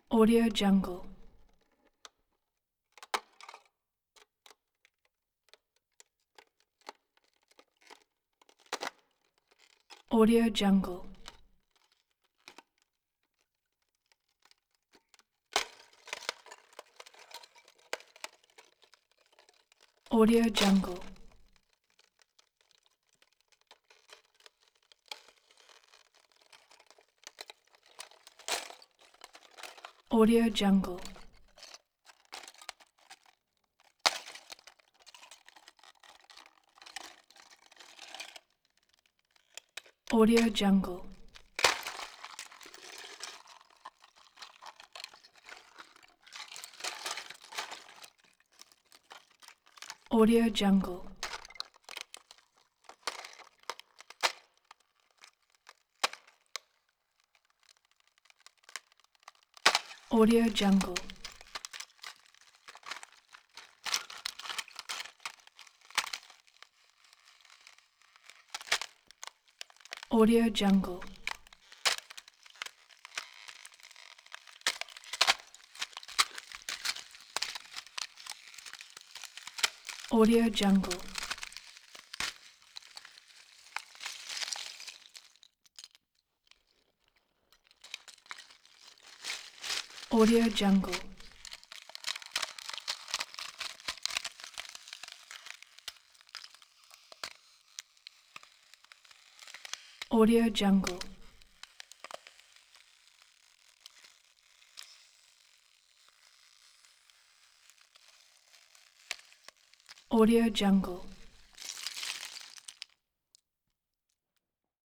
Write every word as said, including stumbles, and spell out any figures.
Audio Jungle. Audio Jungle. Audio Jungle. Audio Jungle. Audio Jungle. Audio Jungle. Audio Jungle. Audio Jungle. Audio Jungle. Audio Jungle. Audio Jungle. Audio Jungle.